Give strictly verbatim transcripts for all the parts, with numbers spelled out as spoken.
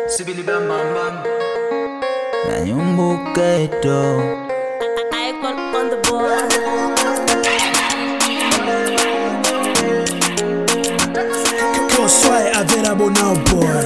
Sibili bam bam bam. Nanyumbuketo Icon on the board. Swai available now, boy.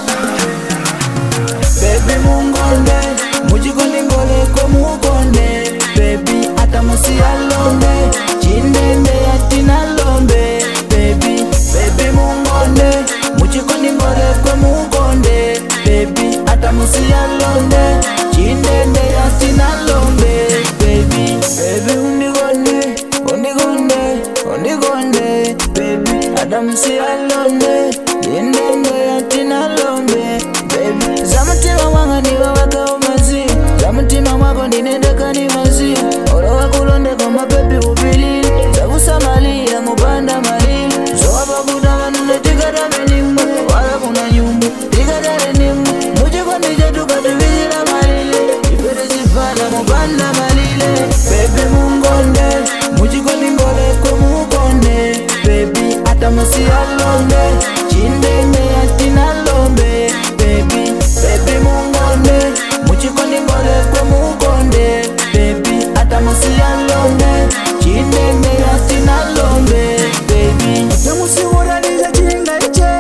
Baby mungonde mujikondi ngole ko mugonde. Baby atamusi alombe chindende yatina lombe. Baby baby mungonde mujikondi ngole ko mugonde. Baby atamusi alombe chindende yatina lombe. Baby baby undigonde undigonde undigonde. Baby atamusi alombe chindende yatina lombe. Baby zamutima mwanga niwe waka umazi, zamutima mwako ninendeka ni mazi. Olo wakulondeka mapepi upili, zakusamalia mubanda malili. Zohapa kutama nune tikata menimu, wala kuna nyumbu tikata renimu. Mujiko nije tukatuvizila malili, ipere zifada mubanda malili. Baby mungonde, mujiko ningole ko mugonde. Baby atamusi alombe, chindende yatina lombe. Baby, baby mungonde, mujikondi ngole ko mugonde. Baby, atamusi alombe, chindende yatina lombe. Baby, Tamusi wodaliza chinga iche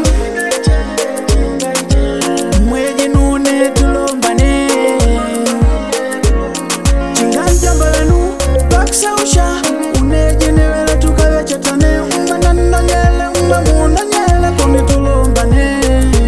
mweje nune tulombane. Chinga njambalanu baksausha uneje newele tukawe chatane. Umba nandanyele umba munanyele kone tulombane.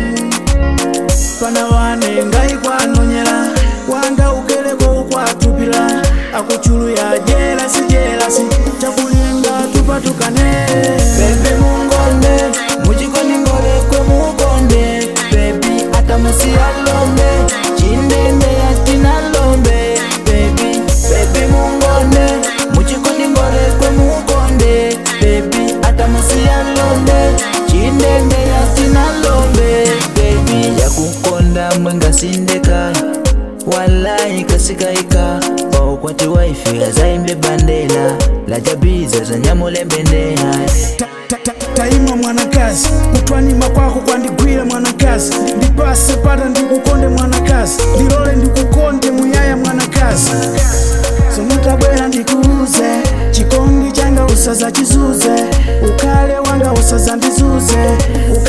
Pana wane ngai kwanonyela wanga ukeleko ukwatupila. Akuchulu ya jela si jela si chakulinga tupatukane. baby mungonde, mujikondi ngole ko mugonde. Baby, atamusi alombe, chindende yatina lombe. Baby, baby mungonde, mujikondi ngole ko mugonde. Baby, atamusi alombe, chindende yatina lombe. Baby, yakukonda mwenga sindeka wallahi kasikaika paukwati waifi azaimbe bandela lajabiza za nyamulembendea. Taima mwanakazi kutwanima kwako kwandigwira mwanakazi. Ndipase pata ndikukonde mwanakazi, ndilole ndikukonde muyaya mwanakazi. Somutabwera ndikuuze chikongi changa usaza chizuze. Ukale wanga usaza ndizuze.